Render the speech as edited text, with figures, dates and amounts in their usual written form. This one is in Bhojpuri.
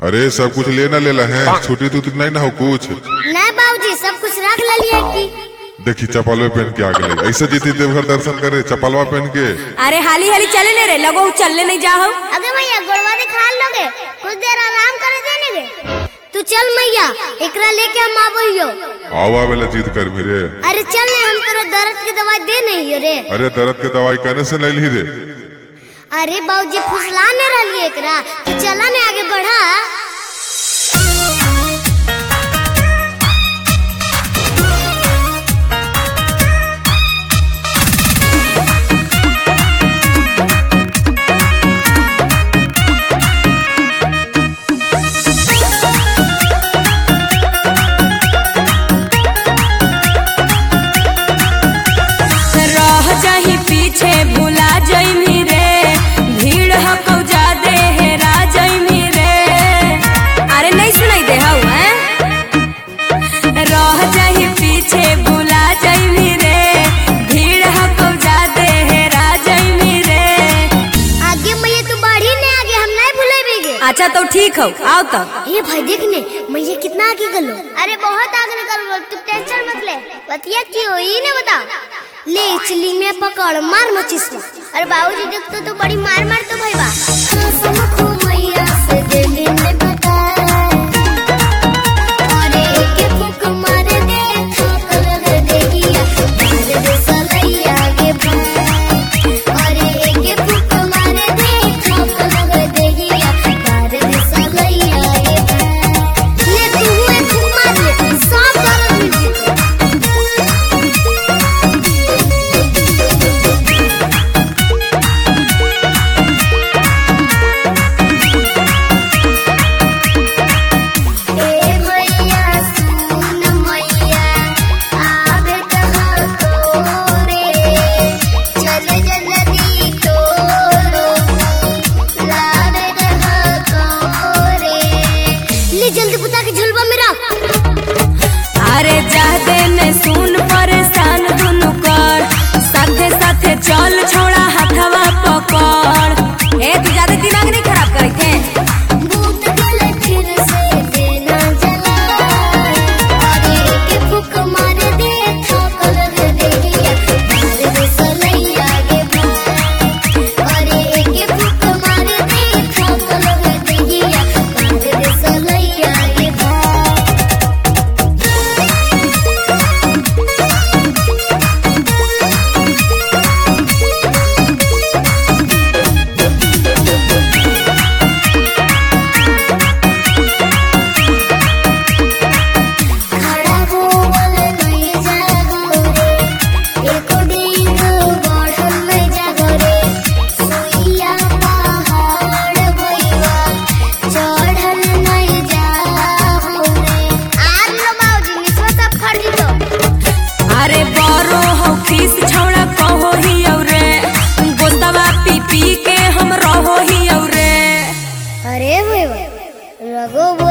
अरे सब कुछ लेना लेला है, छुट्टी तो नहीं ना हो कुछ। नहीं बाबूजी सब कुछ रख लिया की। देखी चपलवा पहन के आ गए, ऐसे जीती देवघर दर्शन करे चपलवा पहन के। अरे हाली हाली चले ले रे, लगो चलने नहीं जाओ। अगर भैया गोड़वा दिखा लोगे, कुछ देर आराम करे देने तू चल मैया, एकरा लेके हम आबो। आवा वाला जीत कर भी रे। अरे चल ने, हम तेरा दर्द की दवाई दे नहीं रे। अरे दर्द के दवाई कहने से नहीं ली रे। अरे बाबूजी फुसला ने रही एकरा, तू चला ने आगे बढ़ा। अच्छा तो ठीक हो, आओ तब। ये भाई देख ने मैया कितना आगे गलो। अरे बहुत आगे निकल गलो, तू टेंशन मत ले। बतिया की होई ने बता। ले चिली में पकड़ मार मचिस। अरे बाबूजी देख तो बड़ी मार मार तो भाई बा। मैया से दे ने बता। अरे के फूक मार दे, ठोक लग देगिया। मार दे सलैया के भाई। अरे के फूक मार दे, ठोक लग देगिया। अरे जादे ने सुन परेशान दुनु कर, साथे साथे चल छोड़ा हथवा पकड़। ए तू ज्यादा दिमाग नहीं खराब करे थे। अरे रघु